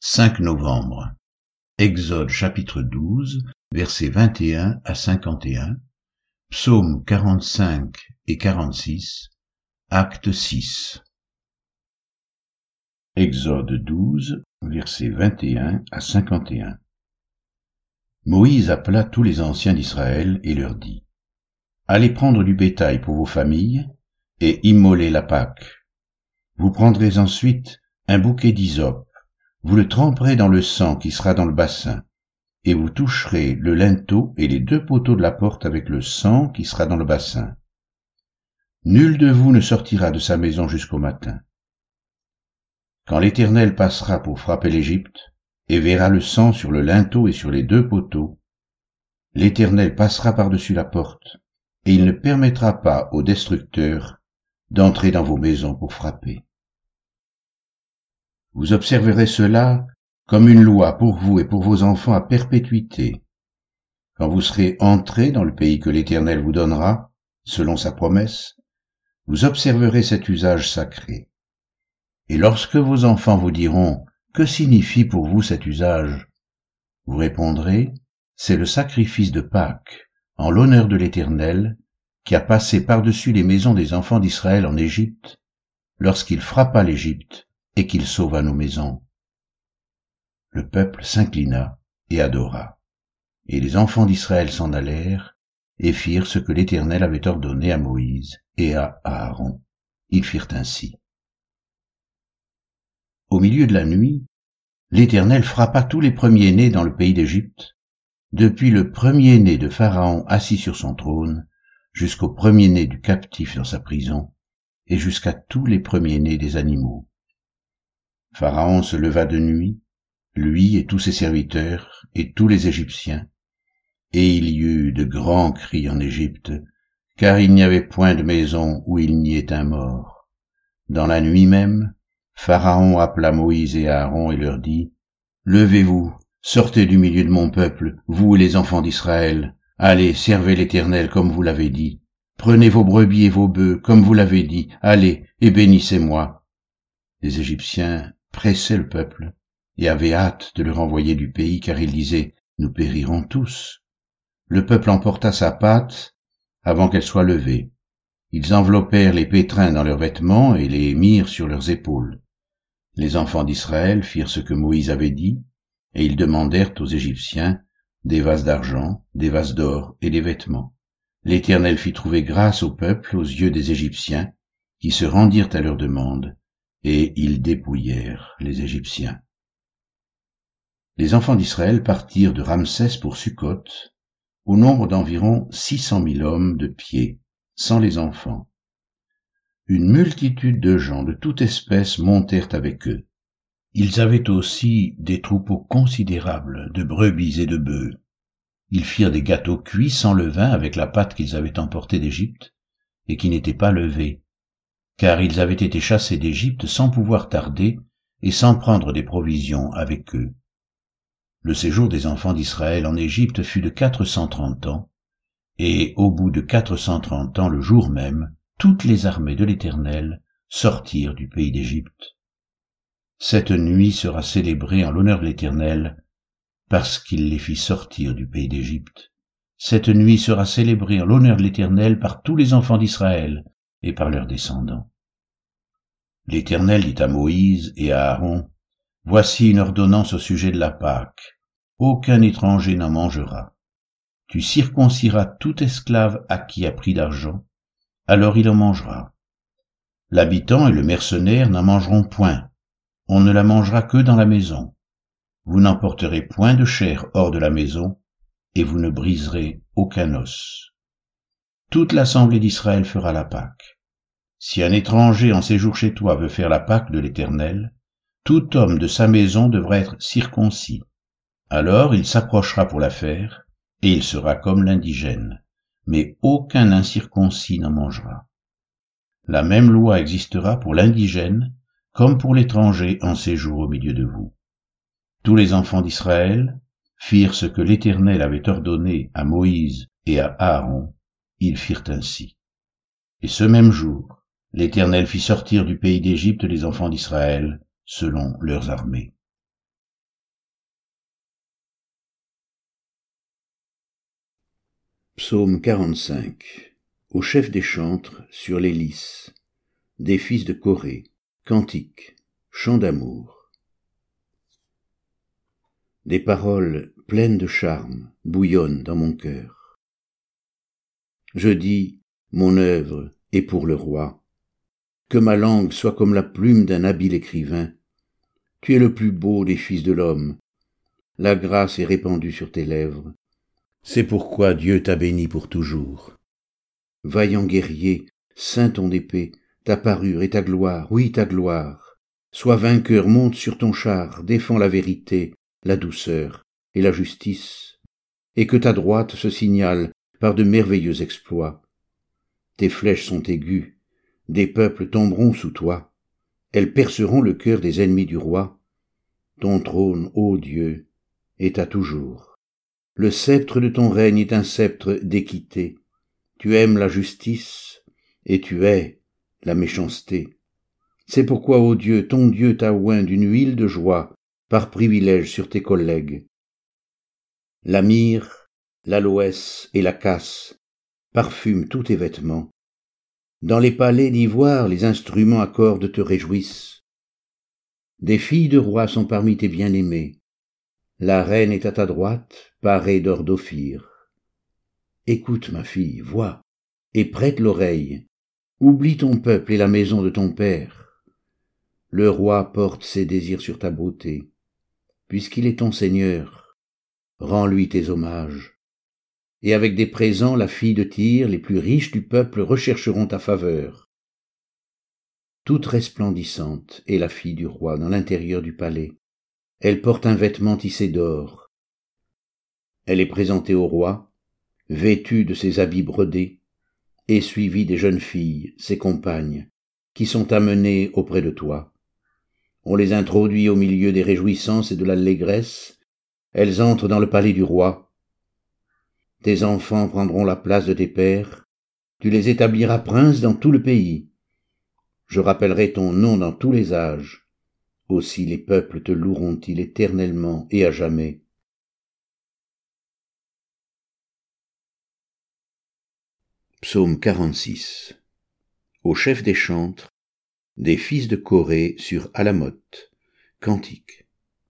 5 novembre. Exode chapitre 12, versets 21 à 51, psaumes 45 et 46, acte 6. Exode 12, versets 21 à 51. Moïse appela tous les anciens d'Israël et leur dit: Allez prendre du bétail pour vos familles et immoler la Pâque. Vous prendrez ensuite un bouquet d'hysope, vous le tremperez dans le sang qui sera dans le bassin, et vous toucherez le linteau et les 2 poteaux de la porte avec le sang qui sera dans le bassin. Nul de vous ne sortira de sa maison jusqu'au matin. Quand l'Éternel passera pour frapper l'Égypte, et verra le sang sur le linteau et sur les 2 poteaux, l'Éternel passera par-dessus la porte, et il ne permettra pas aux destructeurs d'entrer dans vos maisons pour frapper. Vous observerez cela comme une loi pour vous et pour vos enfants à perpétuité. Quand vous serez entrés dans le pays que l'Éternel vous donnera, selon sa promesse, vous observerez cet usage sacré. Et lorsque vos enfants vous diront « Que signifie pour vous cet usage ?» vous répondrez « C'est le sacrifice de Pâques, en l'honneur de l'Éternel, qui a passé par-dessus les maisons des enfants d'Israël en Égypte, lorsqu'il frappa l'Égypte et qu'il sauva nos maisons. » Le peuple s'inclina et adora. Et les enfants d'Israël s'en allèrent et firent ce que l'Éternel avait ordonné à Moïse et à Aaron. Ils firent ainsi. Au milieu de la nuit, l'Éternel frappa tous les premiers-nés dans le pays d'Égypte, depuis le premier-né de Pharaon assis sur son trône, jusqu'au premier-né du captif dans sa prison, et jusqu'à tous les premiers-nés des animaux. Pharaon se leva de nuit, lui et tous ses serviteurs, et tous les Égyptiens, et il y eut de grands cris en Égypte, car il n'y avait point de maison où il n'y ait un mort. Dans la nuit même, Pharaon appela Moïse et Aaron et leur dit: Levez-vous, sortez du milieu de mon peuple, vous et les enfants d'Israël, allez, servez l'Éternel comme vous l'avez dit. Prenez vos brebis et vos bœufs comme vous l'avez dit, allez, et bénissez-moi. Les Égyptiens pressaient le peuple, et avaient hâte de le renvoyer du pays, car ils disaient: Nous périrons tous. Le peuple emporta sa pâte avant qu'elle soit levée. Ils enveloppèrent les pétrins dans leurs vêtements et les mirent sur leurs épaules. Les enfants d'Israël firent ce que Moïse avait dit, et ils demandèrent aux Égyptiens des vases d'argent, des vases d'or et des vêtements. L'Éternel fit trouver grâce au peuple aux yeux des Égyptiens, qui se rendirent à leur demande, et ils dépouillèrent les Égyptiens. Les enfants d'Israël partirent de Ramsès pour Sukkot, au nombre d'environ 600 000 hommes de pied, sans les enfants. Une multitude de gens de toute espèce montèrent avec eux. Ils avaient aussi des troupeaux considérables de brebis et de bœufs. Ils firent des gâteaux cuits sans levain avec la pâte qu'ils avaient emportée d'Égypte et qui n'était pas levée, car ils avaient été chassés d'Égypte sans pouvoir tarder et sans prendre des provisions avec eux. Le séjour des enfants d'Israël en Égypte fut de 430 ans, et au bout de 430 ans, le jour même, toutes les armées de l'Éternel sortirent du pays d'Égypte. Cette nuit sera célébrée en l'honneur de l'Éternel, parce qu'il les fit sortir du pays d'Égypte. Cette nuit sera célébrée en l'honneur de l'Éternel par tous les enfants d'Israël et par leurs descendants. L'Éternel dit à Moïse et à Aaron: Voici une ordonnance au sujet de la Pâque. Aucun étranger n'en mangera. Tu circonciras tout esclave acquis à prix d'argent, alors il en mangera. L'habitant et le mercenaire n'en mangeront point. On ne la mangera que dans la maison. Vous n'emporterez point de chair hors de la maison, et vous ne briserez aucun os. Toute l'assemblée d'Israël fera la Pâque. Si un étranger en séjour chez toi veut faire la Pâque de l'Éternel, tout homme de sa maison devra être circoncis. Alors il s'approchera pour la faire, et il sera comme l'indigène, mais aucun incirconcis n'en mangera. La même loi existera pour l'indigène, comme pour l'étranger en séjour au milieu de vous. Tous les enfants d'Israël firent ce que l'Éternel avait ordonné à Moïse et à Aaron, ils firent ainsi. Et ce même jour, l'Éternel fit sortir du pays d'Égypte les enfants d'Israël, selon leurs armées. Psaume 45. Au chef des chantres sur les lys, des fils de Corée, cantique, chant d'amour. Des paroles pleines de charme bouillonnent dans mon cœur. Je dis, mon œuvre est pour le roi. Que ma langue soit comme la plume d'un habile écrivain. Tu es le plus beau des fils de l'homme. La grâce est répandue sur tes lèvres. C'est pourquoi Dieu t'a béni pour toujours. Vaillant guerrier, ceins ton épée, ta parure et ta gloire, oui ta gloire. Sois vainqueur, monte sur ton char, défends la vérité, la douceur et la justice, et que ta droite se signale par de merveilleux exploits. Tes flèches sont aiguës, des peuples tomberont sous toi, elles perceront le cœur des ennemis du roi. Ton trône, ô Dieu, est à toujours. Le sceptre de ton règne est un sceptre d'équité. Tu aimes la justice et tu hais la méchanceté. C'est pourquoi, ô Dieu, ton Dieu t'a oint d'une huile de joie par privilège sur tes collègues. La myrrhe, l'aloès et la casse parfument tous tes vêtements. Dans les palais d'ivoire, les instruments à cordes te réjouissent. Des filles de rois sont parmi tes bien-aimés. La reine est à ta droite, parée d'or d'Ophir. Écoute, ma fille, vois, et prête l'oreille. Oublie ton peuple et la maison de ton père. Le roi porte ses désirs sur ta beauté. Puisqu'il est ton seigneur, rends-lui tes hommages. Et avec des présents, la fille de Tyr, les plus riches du peuple, rechercheront ta faveur. Toute resplendissante est la fille du roi dans l'intérieur du palais. Elle porte un vêtement tissé d'or. Elle est présentée au roi, vêtue de ses habits brodés, et suivie des jeunes filles, ses compagnes, qui sont amenées auprès de toi. On les introduit au milieu des réjouissances et de l'allégresse. Elles entrent dans le palais du roi. Tes enfants prendront la place de tes pères. Tu les établiras princes dans tout le pays. Je rappellerai ton nom dans tous les âges. Aussi les peuples te loueront-ils éternellement et à jamais. Psaume 46. Au chef des chantres, des fils de Corée sur Alamoth, cantique.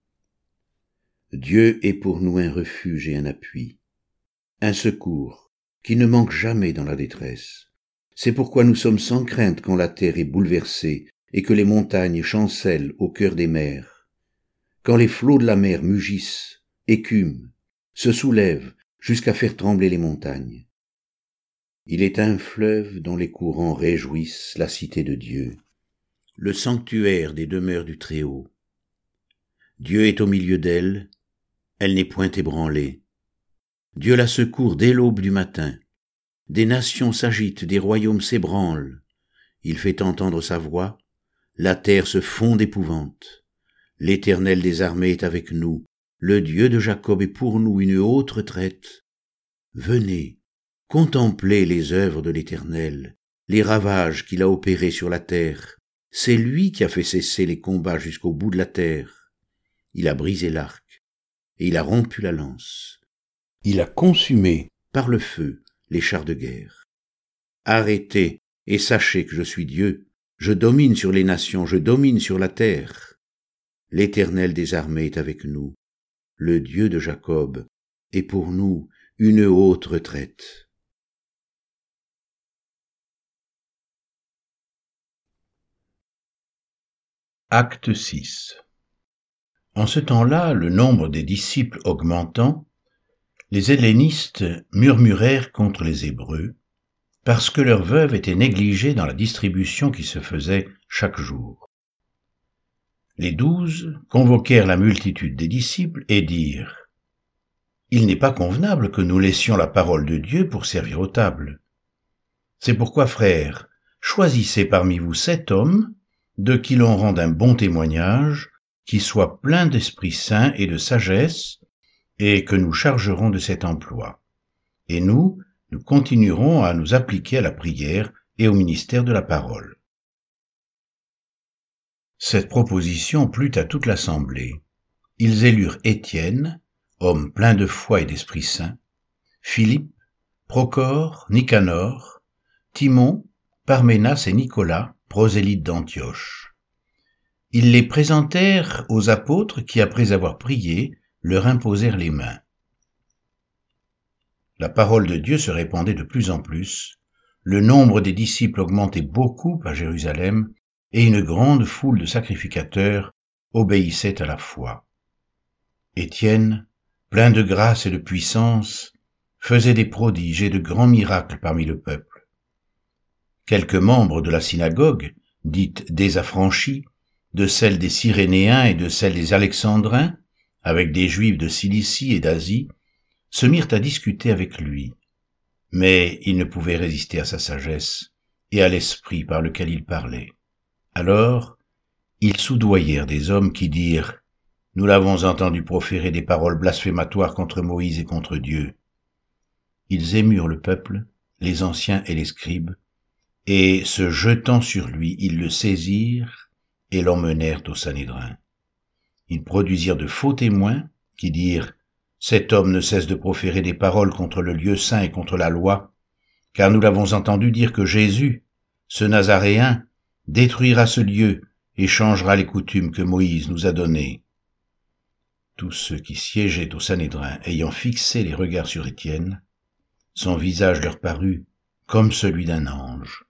Dieu est pour nous un refuge et un appui, un secours qui ne manque jamais dans la détresse. C'est pourquoi nous sommes sans crainte quand la terre est bouleversée et que les montagnes chancellent au cœur des mers. Quand les flots de la mer mugissent, écument, se soulèvent jusqu'à faire trembler les montagnes. Il est un fleuve dont les courants réjouissent la cité de Dieu, le sanctuaire des demeures du Très-Haut. Dieu est au milieu d'elle, elle n'est point ébranlée. Dieu la secourt dès l'aube du matin. Des nations s'agitent, des royaumes s'ébranlent. Il fait entendre sa voix, la terre se fond d'épouvante. L'Éternel des armées est avec nous, le Dieu de Jacob est pour nous une haute retraite. Venez, contemplez les œuvres de l'Éternel, les ravages qu'il a opérés sur la terre. C'est lui qui a fait cesser les combats jusqu'au bout de la terre. Il a brisé l'arc, et il a rompu la lance. Il a consumé, par le feu, les chars de guerre. Arrêtez, et sachez que je suis Dieu. Je domine sur les nations, je domine sur la terre. L'Éternel des armées est avec nous. Le Dieu de Jacob est pour nous une haute retraite. Acte 6. En ce temps-là, le nombre des disciples augmentant, les hellénistes murmurèrent contre les Hébreux, parce que leurs veuves étaient négligées dans la distribution qui se faisait chaque jour. Les 12 convoquèrent la multitude des disciples et dirent : « Il n'est pas convenable que nous laissions la parole de Dieu pour servir aux tables. C'est pourquoi, frères, choisissez parmi vous 7 hommes, de qui l'on rende un bon témoignage, qui soient pleins d'Esprit Saint et de sagesse, et que nous chargerons de cet emploi. Et nous continuerons à nous appliquer à la prière et au ministère de la parole. » Cette proposition plut à toute l'assemblée. Ils élurent Étienne, homme plein de foi et d'Esprit Saint, Philippe, Procore, Nicanor, Timon, Parménas et Nicolas, prosélytes d'Antioche. Ils les présentèrent aux apôtres qui, après avoir prié, leur imposèrent les mains. La parole de Dieu se répandait de plus en plus, le nombre des disciples augmentait beaucoup à Jérusalem, et une grande foule de sacrificateurs obéissait à la foi. Étienne, plein de grâce et de puissance, faisait des prodiges et de grands miracles parmi le peuple. Quelques membres de la synagogue, dite des affranchis, de celle des Cyrénéens et de celle des Alexandrins, avec des Juifs de Cilicie et d'Asie, se mirent à discuter avec lui. Mais ils ne pouvaient résister à sa sagesse et à l'esprit par lequel il parlait. Alors, ils soudoyèrent des hommes qui dirent « Nous l'avons entendu proférer des paroles blasphématoires contre Moïse et contre Dieu. » Ils émurent le peuple, les anciens et les scribes, et, se jetant sur lui, ils le saisirent et l'emmenèrent au Sanhédrin. Ils produisirent de faux témoins qui dirent « Cet homme ne cesse de proférer des paroles contre le lieu saint et contre la loi, car nous l'avons entendu dire que Jésus, ce Nazaréen, détruira ce lieu et changera les coutumes que Moïse nous a données. » Tous ceux qui siégeaient au Sanhédrin, ayant fixé les regards sur Étienne, son visage leur parut comme celui d'un ange.